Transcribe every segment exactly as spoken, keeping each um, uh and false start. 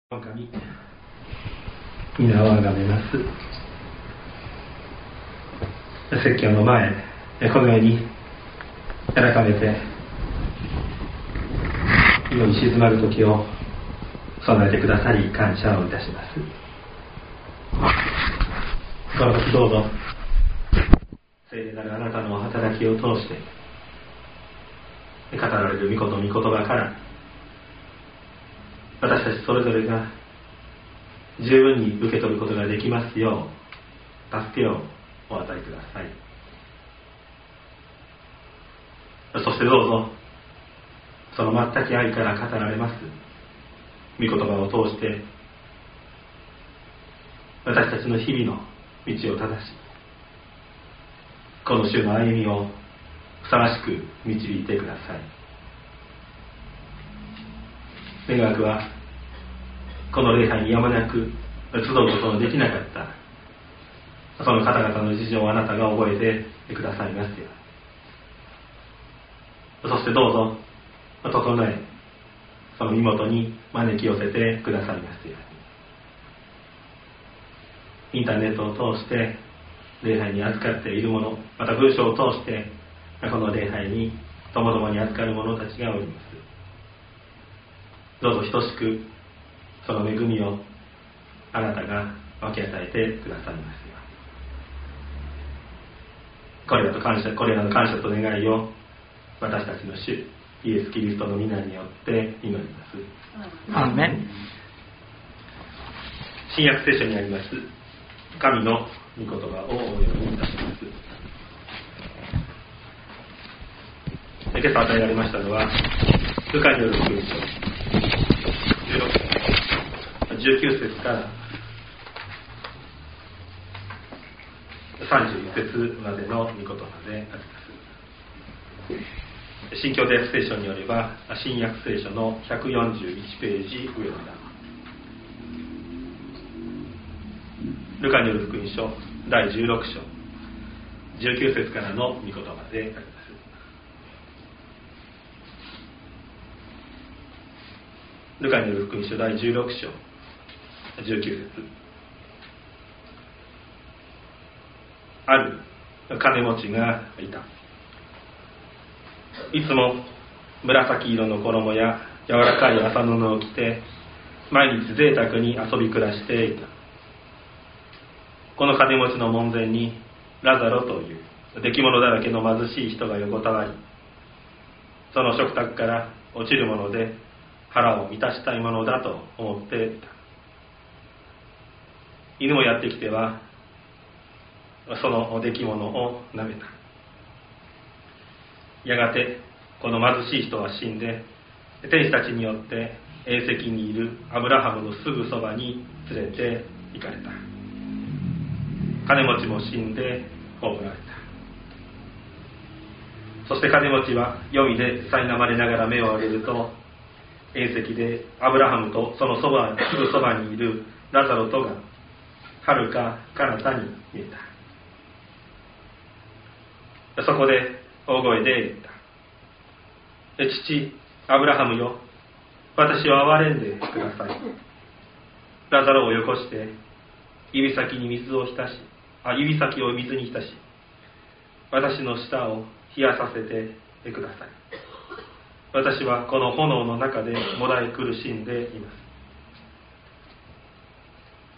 神、皆をあがめます。説教の前、このように改めて世に静まる時を備えてくださり感謝をいたします。この時どうぞ聖霊なるあなたの働きを通して語られる御言御言葉から私たちそれぞれが十分に受け取ることができますよう助けをお与えください。そしてどうぞその全く愛から語られます御言葉を通して私たちの日々の道を正しこの週の歩みをふさわしく導いてください。願わくはこの礼拝にやむなく集うことのできなかったその方々の事情をあなたが覚えてくださいますように、そしてどうぞ整えその身元に招き寄せてくださいますように、インターネットを通して礼拝に預かっている者、また文章を通してこの礼拝にともどもに預かる者たちがおります。どうぞ等しくその恵みをあなたが分け与えてくださいますように、これらと感謝これらの感謝と願いを私たちの主イエス・キリストの皆によって祈ります。 アーメン。 新約聖書にあります神の御言葉をお読みいたします。今朝与えられましたのはルカによる福音書じゅうきゅう節からさんじゅういち節までの御言葉であります。新共同訳聖書によれば新約聖書のひゃくよんじゅういちページ上の段、ルカによる福音書だいじゅうろく章じゅうきゅう節からの御言葉であります。ルカによる福音書だいじゅうろく章じゅうきゅう節、ある金持ちがいた。いつも紫色の衣や柔らかい麻布を着て毎日贅沢に遊び暮らしていた。この金持ちの門前にラザロという出来物だらけの貧しい人が横たわり、その食卓から落ちるもので腹を満たしたいものだと思っていた。犬もやってきてはその出来物を舐めた。やがてこの貧しい人は死んで天使たちによって縁石にいるアブラハムのすぐそばに連れて行かれた。金持ちも死んで葬られた。そして金持ちは黄泉で苛まれながら目を上げると縁石でアブラハムとそのそばすぐそばにいるラザロとがはるか彼方に見えた。そこで大声で言った。父アブラハムよ、私を憐れんでください。ラザロをよこして指先に水を浸しあ指先を水に浸し私の舌を冷やさせてください。私はこの炎の中でもだえ苦しんでいます。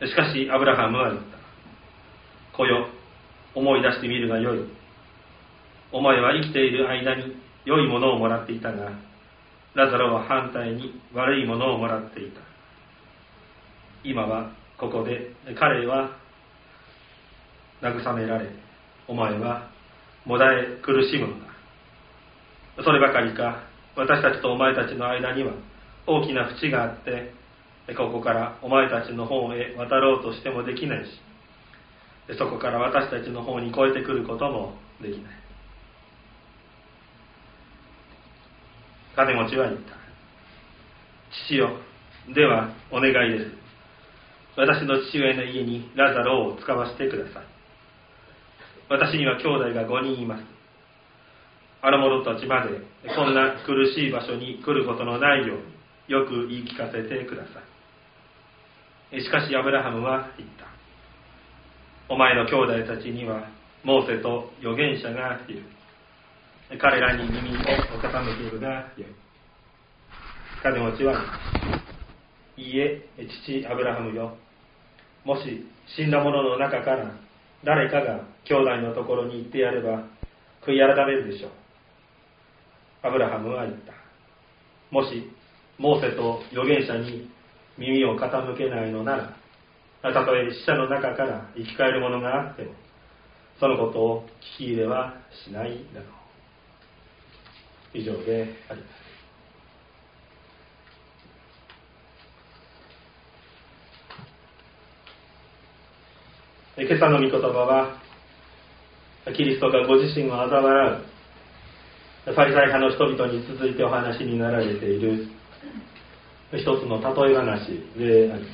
しかしアブラハムは言った。子よ、思い出してみるがよい。お前は生きている間に良いものをもらっていたが、ラザロは反対に悪いものをもらっていた。今はここで彼は慰められ、お前はもだえ苦しむのだ。そればかりか、私たちとお前たちの間には大きな淵があって、ここからお前たちの方へ渡ろうとしてもできないし、そこから私たちの方に越えてくることもできない。金持ちは言った。父よ、ではお願いです。私の父親の家にラザロを使わせてください。私には兄弟がごにんいます。あの者たちまでこんな苦しい場所に来ることのないようによく言い聞かせてください。 しかしアブラハムは言った。お前の兄弟たちにはモーセと預言者がいる。彼らに耳を傾けるがよい。金持ちは、いいえ、父アブラハムよ。もし死んだ者の中から誰かが兄弟のところに行ってやれば悔い改めるでしょう。アブラハムは言った。もしモーセと預言者に耳を傾けないのなら、たとえ死者の中から生き返るものがあっても、そのことを聞き入れはしないだろう。以上であります。今朝の御言葉は、キリストがご自身を嘲笑うファリサイ派の人々に続いてお話になられている一つの例え話であります。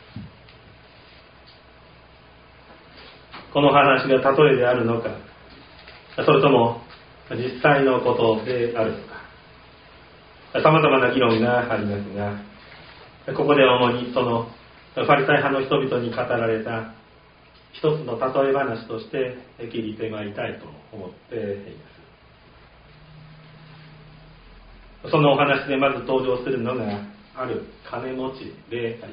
この話が例えであるのか、それとも実際のことであるのか、さまざまな議論がありますが、ここで主にそのファリサイ派の人々に語られた一つの例え話として切りてまいりたいと思っています。そのお話でまず登場するのがある金持ちであります。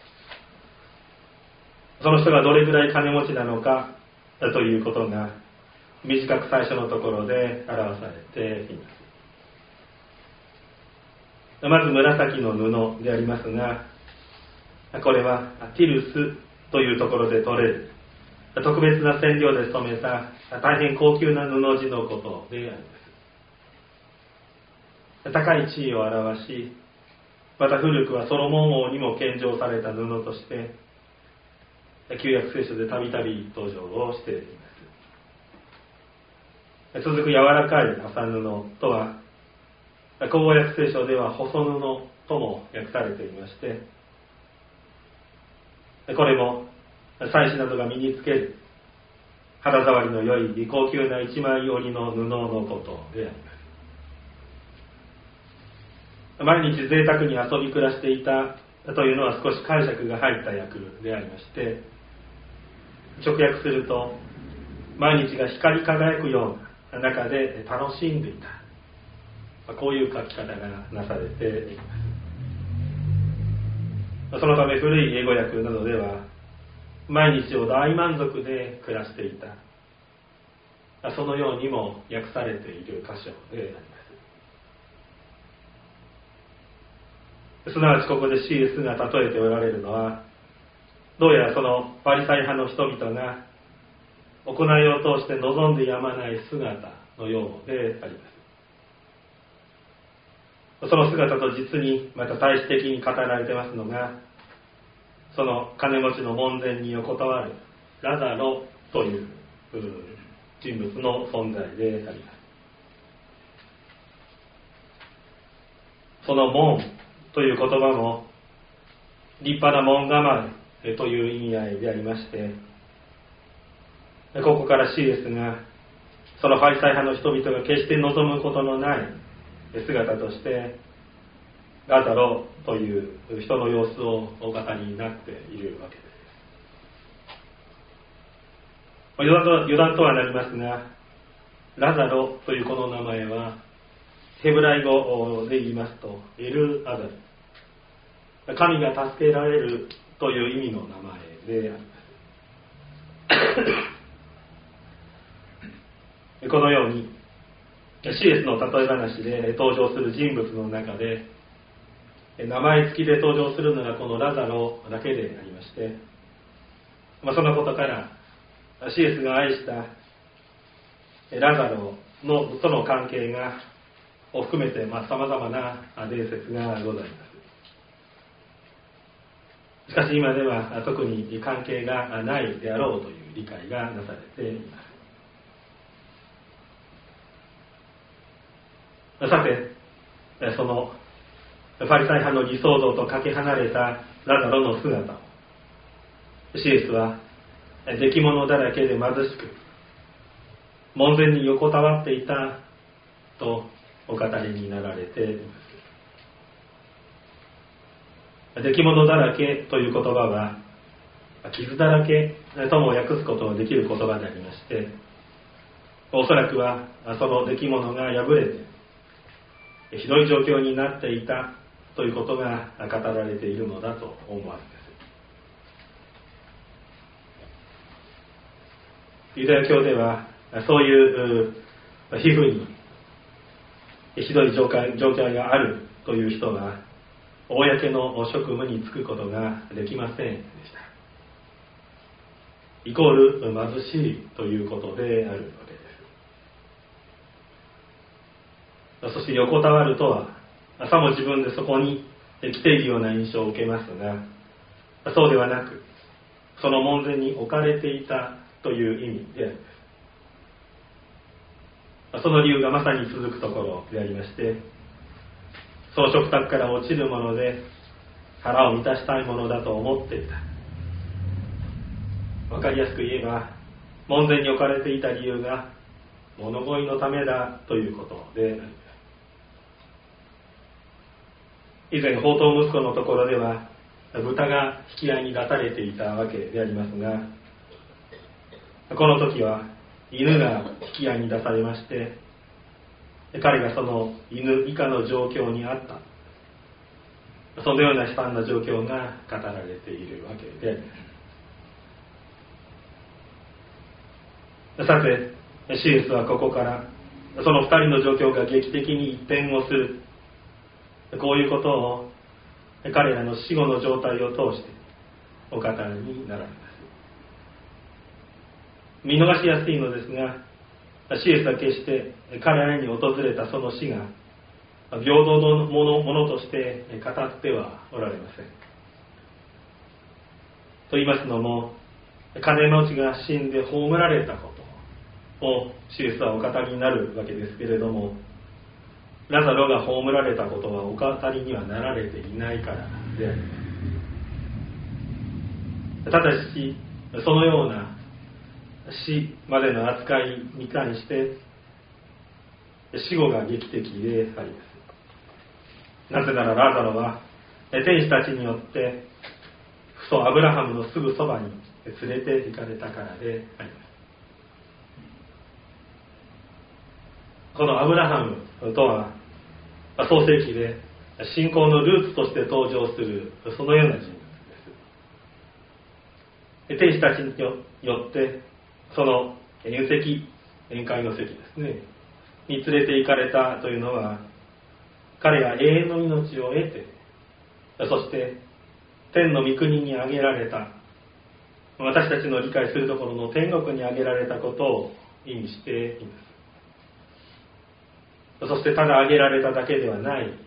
その人がどれぐらい金持ちなのかということが短く最初のところで表されています。まず紫の布でありますが、これはティルスというところで取れる特別な染料で染めた大変高級な布地のことであります。高い地位を表し、また古くはソロモン王にも献上された布として旧約聖書でたびたび登場をしています。続く柔らかい麻布とは口語訳聖書では細布とも訳されていまして、これも祭司などが身につける肌触りの良い高級な一枚織りの布のことであります。毎日贅沢に遊び暮らしていたというのは少し解釈が入った訳でありまして、直訳すると毎日が光り輝くような中で楽しんでいた、こういう書き方がなされています。そのため古い英語訳などでは毎日を大満足で暮らしていた、そのようにも訳されている箇所であります。すなわちここで シーエス が例えておられるのは、どうやらそのパリサイ派の人々が行いを通して望んでやまない姿のようであります。その姿と実にまた対比的に語られてますのが、その金持ちの門前に横たわるラザロという人物の存在であります。その門という言葉も立派な門構えという意味合いでありまして、ここから シーエス がそのファリサイ派の人々が決して望むことのない姿としてラザロという人の様子をお語りになっているわけです。余談と余談とはなりますが、ラザロというこの名前はヘブライ語で言いますとエルアザル、神が助けられるという意味の名前であります。このように シーエス の例え話で登場する人物の中で名前付きで登場するのがこのラザロだけでありまして、まあ、そのことから シーエス が愛したラザロのとの関係がを含めてさまざまな伝説がございます。しかし今では特に関係がないであろうという理解がなされています。さて、そのファリサイ派の理想像とかけ離れたラザロの姿を シーエス は出来物だらけで貧しく門前に横たわっていたとお語りになられていま出来物だらけという言葉は傷だらけとも訳すことのできる言葉でありまして、おそらくはその出来物が破れてひどい状況になっていたということが語られているのだと思われます。ユダヤ教ではそういう皮膚にひどい状況状況があるという人は公の職務に就くことができませんでした。イコール貧しいということであるわけです。そして横たわるとはさも自分でそこに来ているような印象を受けますが、そうではなくその門前に置かれていたという意味であります。その理由がまさに続くところでありまして、その食卓から落ちるもので腹を満たしたいものだと思っていた。わかりやすく言えば、門前に置かれていた理由が物乞いのためだということであります。以前放蕩息子のところでは豚が引き合いに出されていたわけでありますが、この時は犬が引き合いに出されまして、彼がその犬以下の状況にあった、そのような悲惨な状況が語られているわけであります。さて、シエスはここからその二人の状況が劇的に一変をする、こういうことを彼らの死後の状態を通してお語りになられます。見逃しやすいのですが、シエスは決して彼らに訪れたその死が平等のもの、ものとして語ってはおられません。と言いますのも、金持ちが死んで葬られたことをシエスはお語りになるわけですけれども、ラザロが葬られたことはお語りにはなられていないからであります。ただし、そのような死までの扱いに関して死後が劇的であります。なぜならラザロは天使たちによって父祖アブラハムのすぐそばに連れて行かれたからであります。このアブラハムとは創世記で信仰のルーツとして登場するそのような人物です。天使たちによってその宴席、宴会の席ですねに連れて行かれたというのは、彼が永遠の命を得て、そして天の御国に挙げられた、私たちの理解するところの天国に挙げられたことを意味しています。そしてただ挙げられただけではないわけです。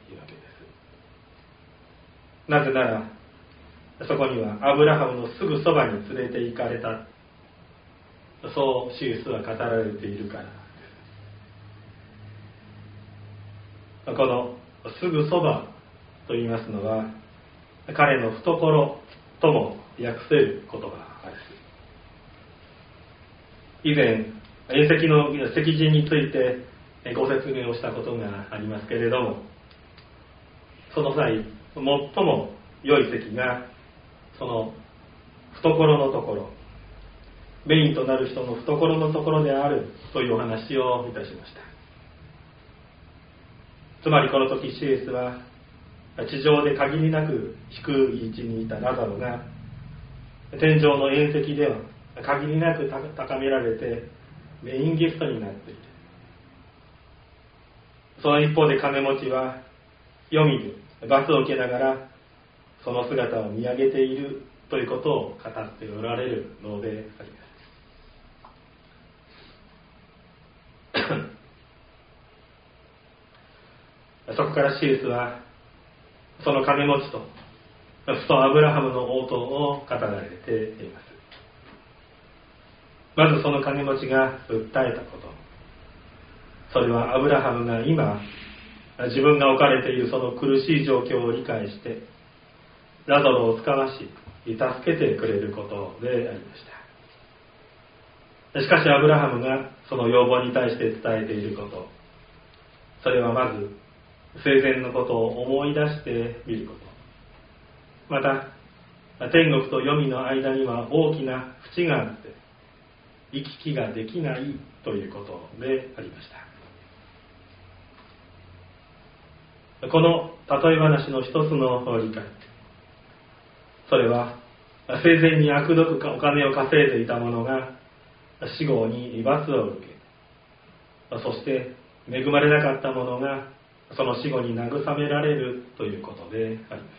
なぜならそこにはアブラハムのすぐそばに連れて行かれた、そうシエスは語られているからです。このすぐそばと言いますのは、彼の懐とも訳せる言葉です。以前宴席の席順についてご説明をしたことがありますけれども、その際最も良い席がその懐のところ、メインとなる人の懐のところであるというお話をいたしました。つまりこの時シエスは地上で限りなく低い位置にいたラザロが天上の宴席では限りなく高められてメインゲストになっている。その一方で金持ちは黄泉で罰を受けながらその姿を見上げているということを語っておられるのであります。そこからシエスはその金持ちと父祖アブラハムの応答を語られています。まずその金持ちが訴えたこと、それはアブラハムが今自分が置かれているその苦しい状況を理解してラザロを使わし助けてくれることでありました。しかしアブラハムがその要望に対して伝えていること、それはまず生前のことを思い出してみるこまた天国と黄泉の間には大きな淵があって行き来ができないということでありました。この例え話の一つの理解、それは生前に悪毒かお金を稼いでいた者が死後に罰を受け、そして恵まれなかった者がその死後に慰められるということであります。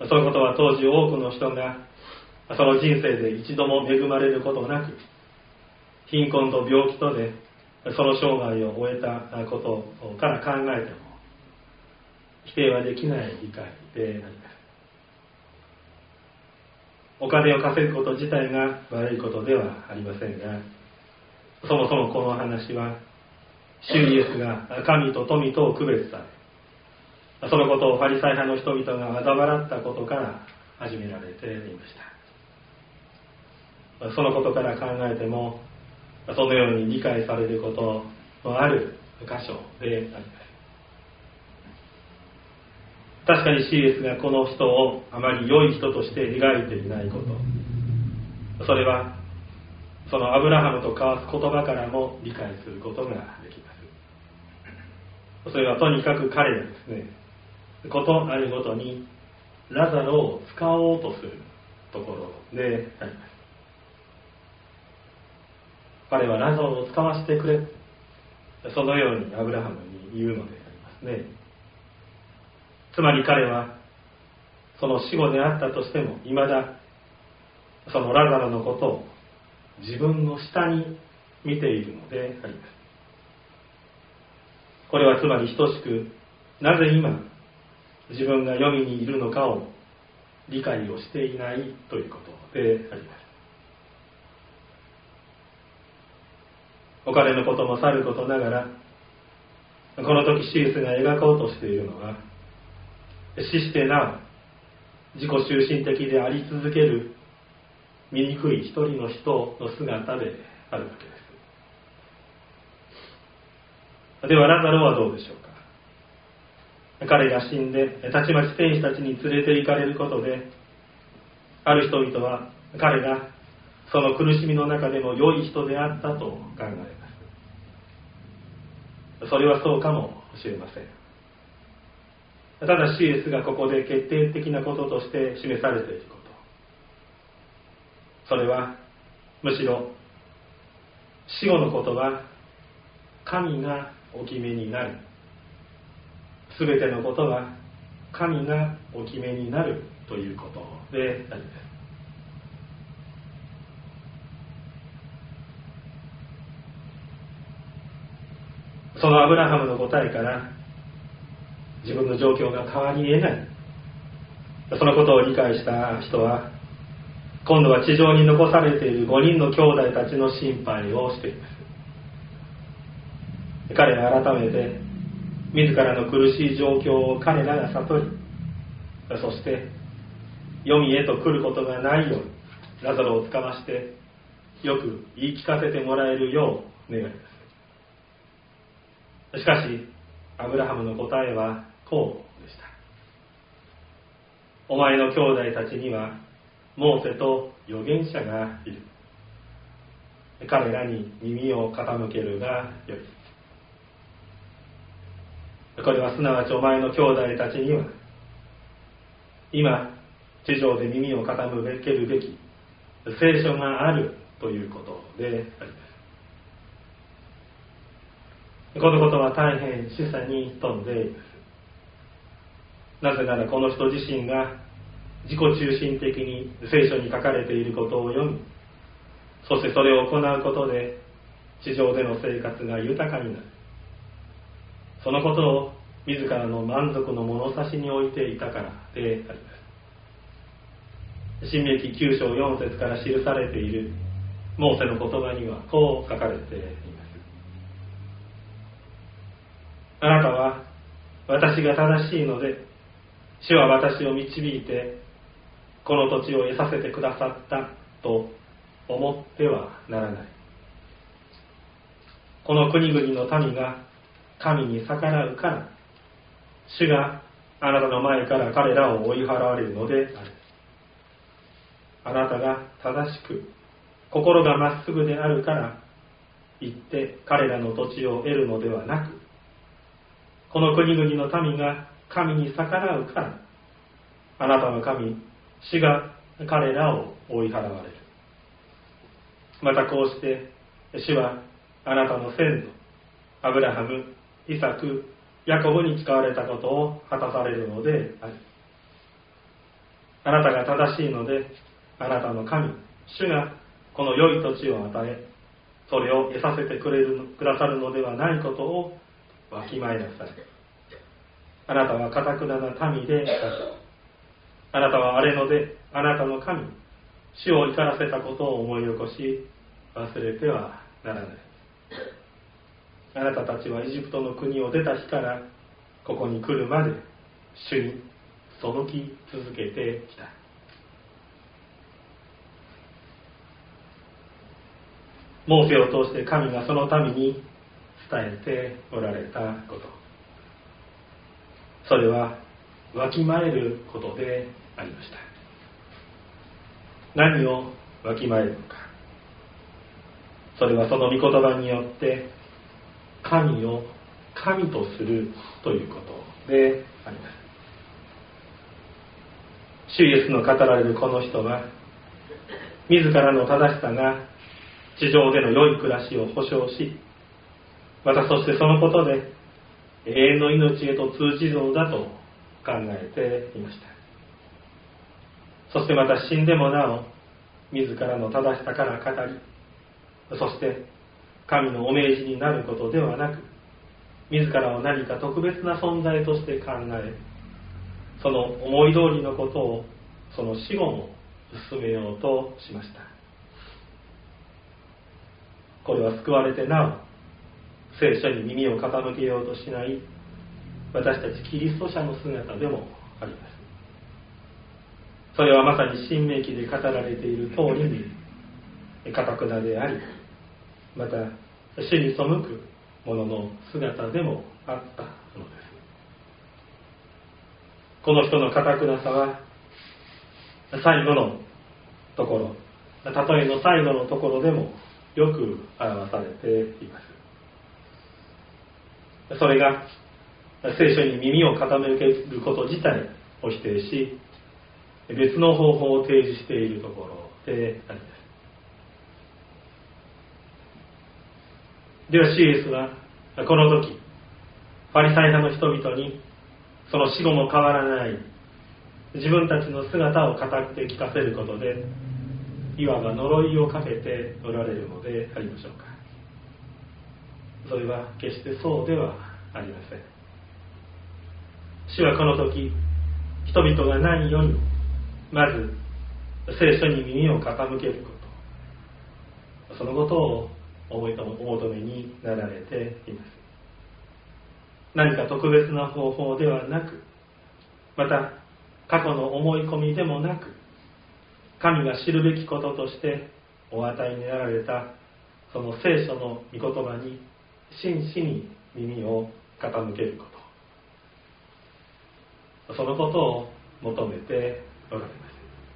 そのことは当時多くの人がその人生で一度も恵まれることなく、貧困と病気とでその生涯を終えたことから考えても否定はできない理解であります。お金を稼ぐこと自体が悪いことではありませんが、そもそもこの話は主イエスが神と富とを区別され、そのことをファリサイ派の人々が嘲笑ったことから始められていました。そのことから考えてもそのように理解されることのある箇所であります。確かにシーエスがこの人をあまり良い人として描いていないこと、それはそのアブラハムと交わす言葉からも理解することができます。それはとにかく彼がですね、ことあるごとにラザロを使おうとするところであります。彼はラザロを使わせてくれ、そのようにアブラハムに言うのでありますね。つまり彼はその死後であったとしてもいまだそのラザロのことを自分の下に見ているのであります。これはつまり等しく、なぜ今自分が黄泉にいるのかを理解をしていないということであります。お金のこともさることながら、この時シースが描こうとしているのは、死してなお自己中心的であり続ける醜い一人の人の姿であるわけです。ではラザロはどうでしょうか。彼が死んでたちまち天使たちに連れて行かれることで、ある人々は彼がその苦しみの中でも良い人であったと考えます。それはそうかもしれません。ただシーエスがここで決定的なこととして示されていること、それはむしろ死後のことは神がお決めになる、すべてのことは神がお決めになるということであります。そのアブラハムの答えから自分の状況が変わり得ない、そのことを理解した人は今度は地上に残されているごにんの兄弟たちの心配をしています。彼ら改めて自らの苦しい状況を彼らが悟り、そして黄泉へと来ることがないようにラザロを使わしてよく言い聞かせてもらえるよう願います。しかしアブラハムの答えはこうでした。お前の兄弟たちにはモーセと預言者がいる。彼らに耳を傾けるがよい。これはすなわちお前の兄弟たちには今地上で耳を傾けるべき聖書があるということであります。このことは大変示唆に富んでいます。なぜならこの人自身が自己中心的に聖書に書かれていることを読み、そしてそれを行うことで地上での生活が豊かになる、そのことを自らの満足の物差しに置いていたからであります。申命記きゅう章よん節から記されているモーセの言葉にはこう書かれています。あなたは私が正しいので主は私を導いてこの土地を得させてくださったと思ってはならない。この国々の民が神に逆らうから主があなたの前から彼らを追い払われるのである。あなたが正しく心がまっすぐであるから行って彼らの土地を得るのではなく、この国々の民が神に逆らうからあなたの神主が彼らを追い払われる。またこうして主はあなたの先祖アブラハム、イサク、ヤコブに使われたことを果たされるのである。あなたが正しいので、あなたの神主がこの良い土地を与え、それを得させてくれるくださるのではないことをわきまえなさい。あなたは堅くなな民である。あなたは荒れ野であなたの神主を怒らせたことを思い起こし忘れてはならない。あなたたちはエジプトの国を出た日からここに来るまで主に背き続けてきた。モーセを通して神がその民に伝えておられたこと、それはわきまえることでありました。何をわきまえるのか、それはその御言葉によって神を神とするということであります。主イエスの語られるこの人は自らの正しさが地上での良い暮らしを保証し、またそしてそのことで永遠の命へと通じそうだと考えていました。そしてまた死んでもなお自らの正しさから語り、そして神のお命じになることではなく、自らを何か特別な存在として考え、その思い通りのことをその死後も進めようとしました。これは救われてなお聖書に耳を傾けようとしない私たちキリスト者の姿でもあります。それはまさに新明記で語られている通りに堅くなであり、また主に背く者の姿でもあったのです。この人の堅くなさは最後のところ、例えの最後のところでもよく表されています。それが聖書に耳を傾けること自体を否定し、別の方法を提示しているところであります。では主イエスはこの時ファリサイ派の人々にその死後も変わらない自分たちの姿を語って聞かせることで、いわば呪いをかけておられるのでありましょうか。それは決してそうではありません。主はこの時人々が何よりもまず聖書に耳を傾けること、そのことをお求めになられています。何か特別な方法ではなく、また過去の思い込みでもなく、神が知るべきこととしてお与えになられたその聖書の御言葉に真摯に耳を傾けること、そのことを求めておられます。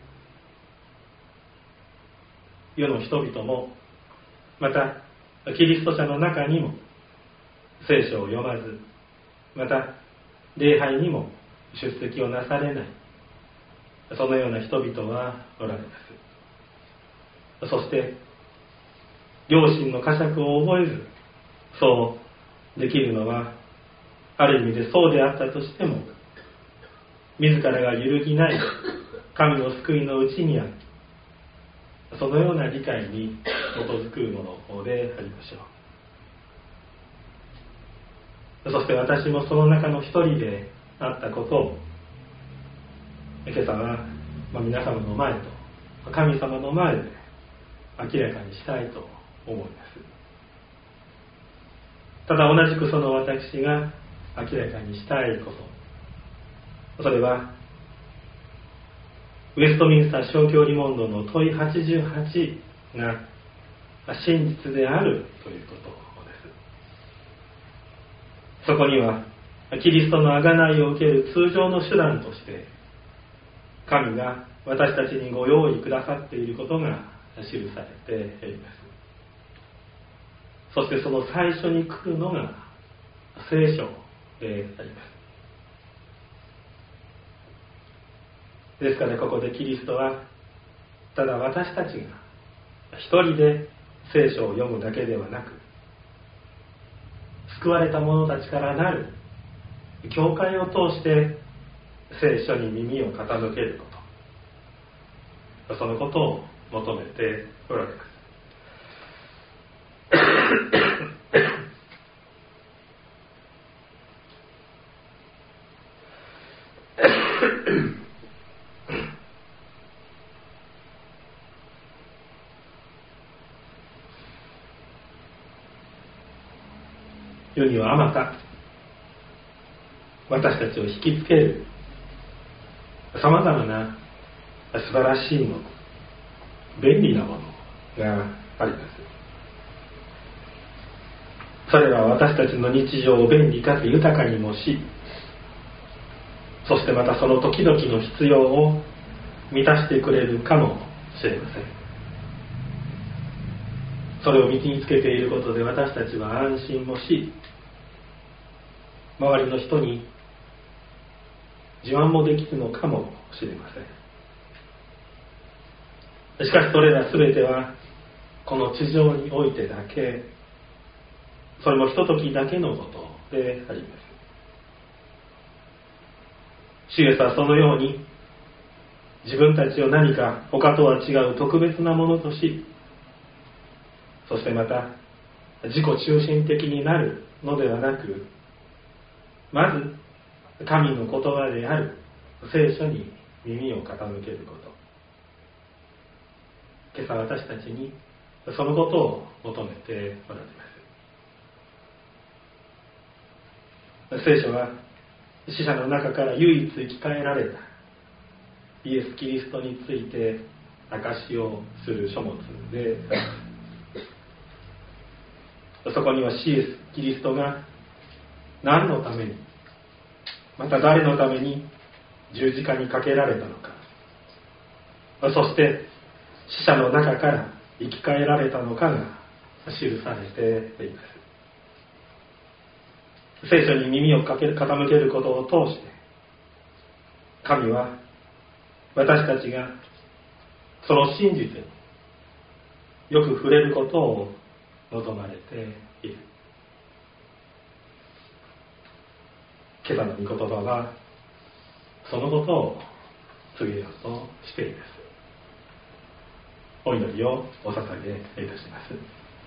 世の人々もまたキリスト者の中にも聖書を読まず、また礼拝にも出席をなされない、そのような人々はおられます。そして良心の呵責を覚えずそうできるのは、ある意味でそうであったとしても自らが揺るぎない神の救いのうちにある、そのような理解に基づくものでありましょう。そして私もその中の一人であったことを今朝は、まあ、皆様の前と神様の前で明らかにしたいと思います。ただ同じくその私が明らかにしたいこと、それはウェストミンスター小教理問答の問いはちじゅうはちが真実であるということです。そこにはキリストの贖いを受ける通常の手段として神が私たちにご用意くださっていることが記されています。そしてその最初に来るのが聖書であります。ですからここでキリストはただ私たちが一人で聖書を読むだけではなく、救われた者たちからなる教会を通して聖書に耳を傾けること、そのことを求めておられます。世にはあまた私たちを引きつけるさまざまな素晴らしいもの、便利なものがあります。それは私たちの日常を便利かつ豊かにもし、そしてまたその時々の必要を満たしてくれるかもしれません。それを身につけていることで私たちは安心もし、周りの人に自慢もできるのかもしれません。しかしそれらすべてはこの地上においてだけ、それもひとときだけのことであります。主イエスはそのように自分たちを何か他とは違う特別なものとし、そしてまた自己中心的になるのではなく、まず神の言葉である聖書に耳を傾けること。今朝私たちにそのことを求めておられます。聖書は死者の中から唯一生き返られたイエス・キリストについて証しをする書物であります。そこにはイエス・キリストが何のために、また誰のために十字架にかけられたのか、そして死者の中から生き返られたのかが記されています。聖書に耳を傾けることを通して、神は私たちがその真実によく触れることを望まれている。今朝の御言葉はそのことを告げようとしています。お祈りをお捧げいたします。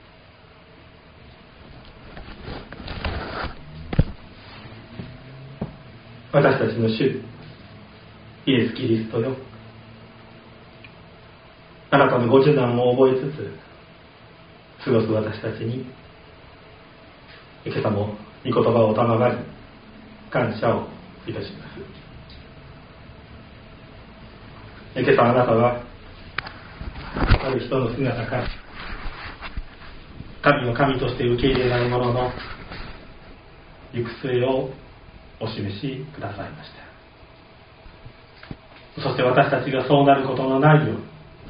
私たちの主イエス・キリストよ、あなたのご受難を覚えつつ過ごす私たちに、今朝も御言葉を賜り感謝をいたします。今朝あなたはある人の姿から神の神として受け入れないものの行く末をお示しくださいました。そして私たちがそうなることのないよう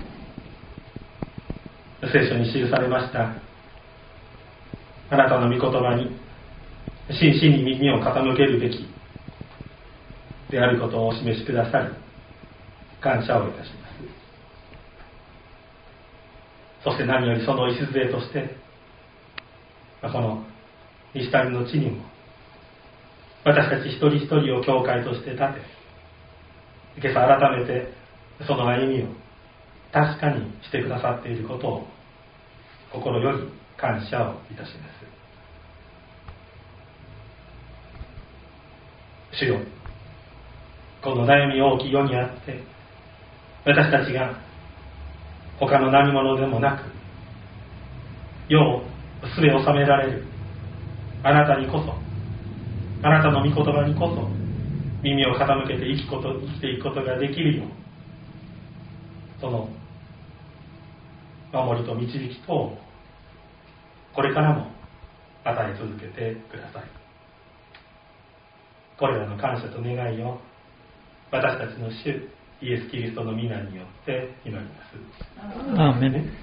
に、聖書に記されましたあなたの御言葉に真摯に耳を傾けるべきであることをお示しくださり感謝をいたします。そして何よりその礎としてこの西谷の地にも私たち一人一人を教会として立て、今朝改めてその歩みを確かにしてくださっていることを心より感謝をいたします。主よ、この悩み大きい世にあって私たちが他の何者でもなく世をすべ収められるあなたにこそ、あなたの御言葉にこそ耳を傾けて生きこと、生きていくことができるよう、その守りと導きとをこれからも与え続けてください。 これらの感謝と願いを私たちの主イエス・キリストの皆によって祈ります。 アーメン。